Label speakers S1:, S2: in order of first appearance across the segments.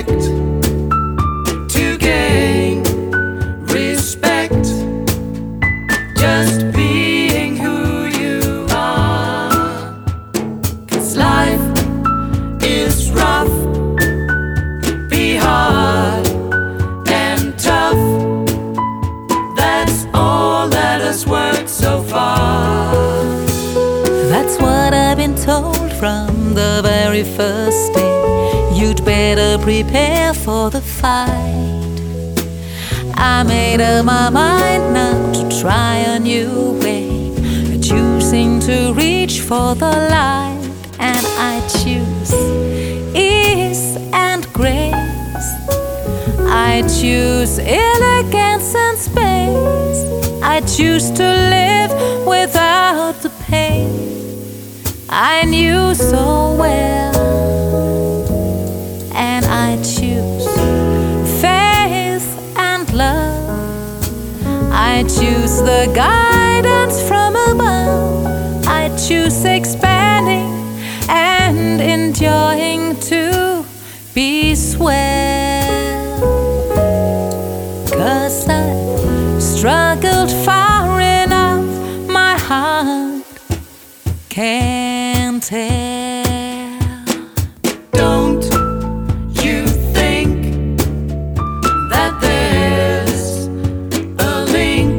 S1: expect to gain respect just being who you are. 'Cause life is rough, be hard and tough. That's all that has worked so far.
S2: That's what I've been told from the very first day. You'd better prepare for the fight. I made up my mind now to try a new way, choosing to reach for the light. And I choose ease and grace. I choose elegance and space. I choose to live without the pain I knew so well. And I choose faith and love. I choose the guidance from above. I choose expanding and enjoying to be swell. 'Cause I struggled far enough, my heart can't tell.
S1: Don't you think that there's a link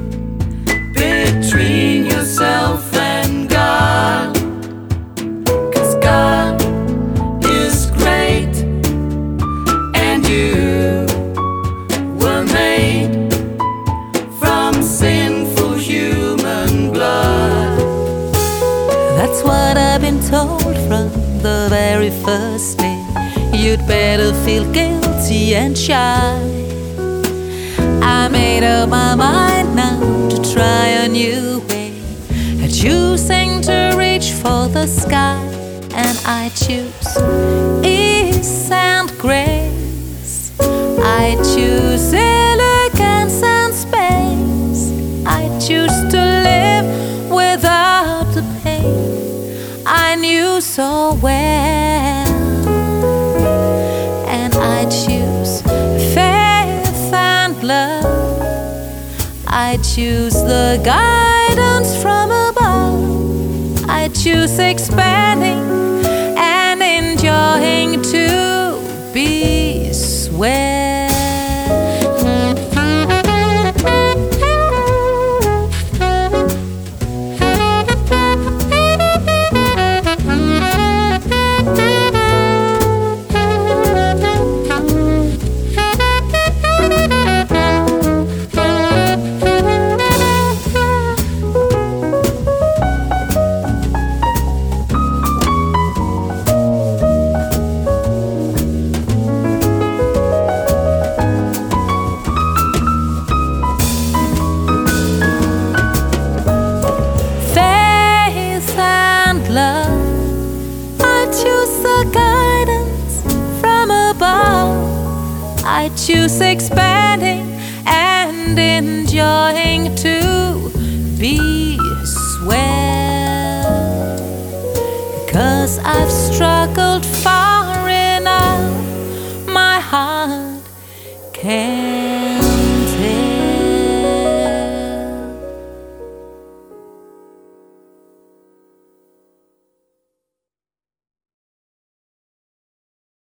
S1: between yourself and God? 'Cause God is great and you were made from sinful human blood.
S2: That's what I've been told from the very first day. You'd better feel guilty and shy. I made up my mind now to try a new way, choosing to reach for the sky. And I choose ease and grace. I choose elegance and space. I choose to live without the pain I knew so well. And I choose faith and love. I choose the guidance from above. I choose expanding and enjoying to be swell. I choose expanding and enjoying to be swell. 'Cause I've struggled far enough, my heart can't